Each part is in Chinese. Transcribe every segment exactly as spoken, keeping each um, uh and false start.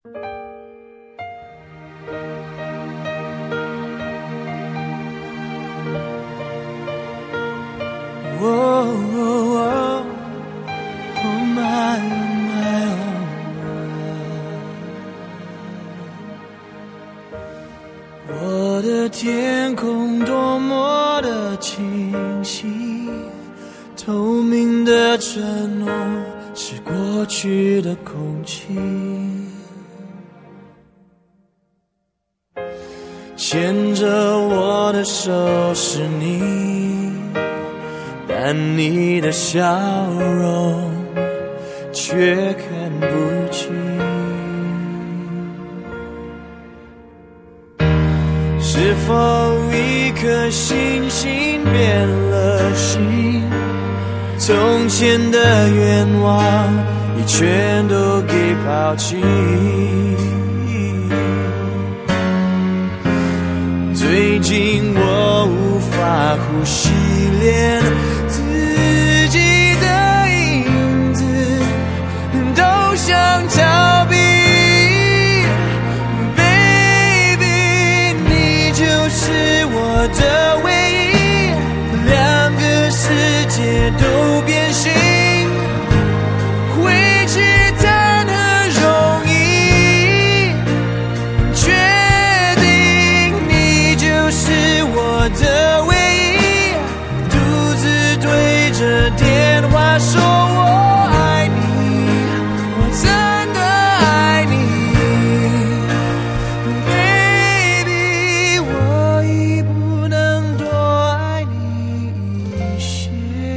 Oh, oh, oh, oh my, oh my, oh. 我的天空多么的清晰，透明的承诺是过去的空气，牵着我的手是你，但你的笑容却看不清。是否一颗星星变了心？从前的愿望已全都给抛弃。最近我无法呼吸，连自己的影子都想逃避。 Baby， 你就是我的唯一，两个世界都变形，回去谈何容易，确定你就是我的唯一，独自对着电话说我爱你，我真的爱你。 Baby， 我已不能多爱你一些。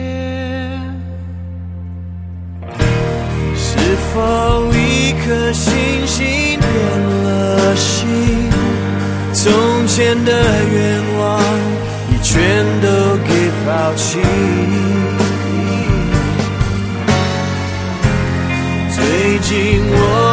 是否一颗星星变了心？从前的愿望已全都给抛弃。最近我